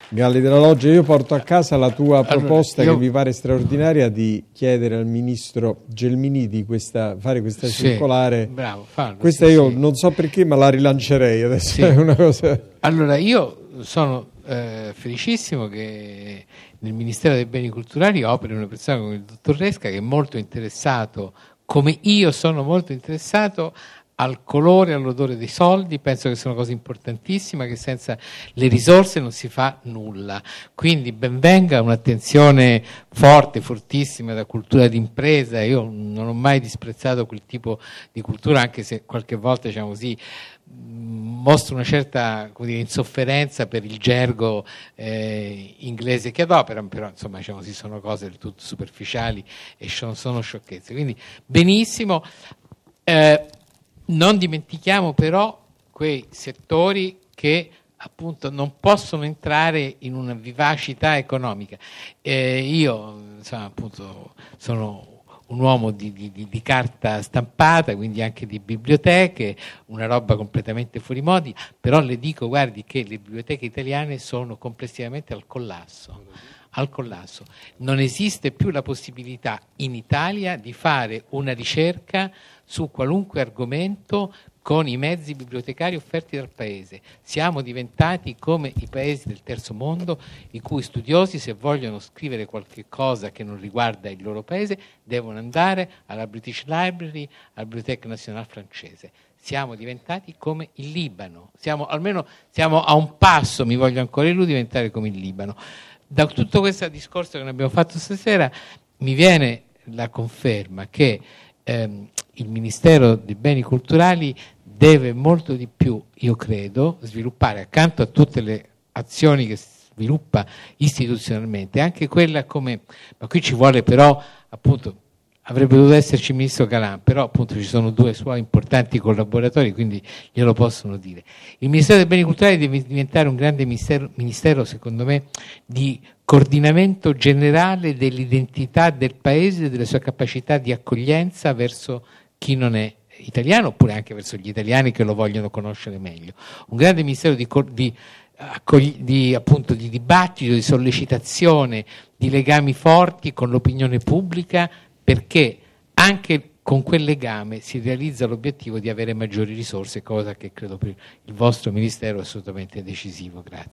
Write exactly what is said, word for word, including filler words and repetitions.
Galli della Loggia, io porto a casa la tua proposta, allora, io... che mi pare straordinaria, di chiedere al ministro Gelmini di questa, fare questa sì, circolare. Bravo, fallo, questa sì, io sì. non so perché, ma la rilancerei adesso. Sì. È una cosa... Allora, io sono eh, felicissimo che nel Ministero dei Beni Culturali operi una persona come il dottor Resca, che è molto interessato, come io sono molto interessato, al colore e all'odore dei soldi. Penso che sia una cosa importantissima, che senza le risorse non si fa nulla. Quindi ben venga un'attenzione forte, fortissima da cultura d'impresa. Io non ho mai disprezzato quel tipo di cultura, anche se qualche volta, diciamo così, mostro una certa, come dire, insofferenza per il gergo eh, inglese che adopera, però insomma, diciamo così, sono cose del tutto superficiali e sono, sono sciocchezze. Quindi benissimo. Eh, Non dimentichiamo però quei settori che appunto non possono entrare in una vivacità economica. Eh, io insomma, appunto, sono un uomo di, di, di carta stampata, quindi anche di biblioteche, una roba completamente fuori modi, però le dico, guardi, che le biblioteche italiane sono complessivamente al collasso. Al collasso. Non esiste più la possibilità in Italia di fare una ricerca su qualunque argomento con i mezzi bibliotecari offerti dal Paese. Siamo diventati come i paesi del terzo mondo, i cui studiosi, se vogliono scrivere qualche cosa che non riguarda il loro paese, devono andare alla British Library, alla Biblioteca Nazionale francese. Siamo diventati come il Libano, siamo, almeno siamo a un passo, mi voglio ancora io, diventare come il Libano. Da tutto questo discorso che ne abbiamo fatto stasera mi viene la conferma che ehm, il Ministero dei Beni Culturali deve molto di più, io credo, sviluppare, accanto a tutte le azioni che sviluppa istituzionalmente, anche quella come, ma qui ci vuole però, appunto, avrebbe dovuto esserci il ministro Galan, però appunto ci sono due suoi importanti collaboratori, quindi glielo possono dire. Il Ministero dei Beni Culturali deve diventare un grande ministero, ministero secondo me, di coordinamento generale dell'identità del Paese e delle sue capacità di accoglienza verso chi non è italiano, oppure anche verso gli italiani che lo vogliono conoscere meglio. Un grande ministero di, di, di, appunto, di dibattito, di sollecitazione, di legami forti con l'opinione pubblica, perché anche con quel legame si realizza l'obiettivo di avere maggiori risorse, cosa che credo per il vostro Ministero è assolutamente decisivo. Grazie.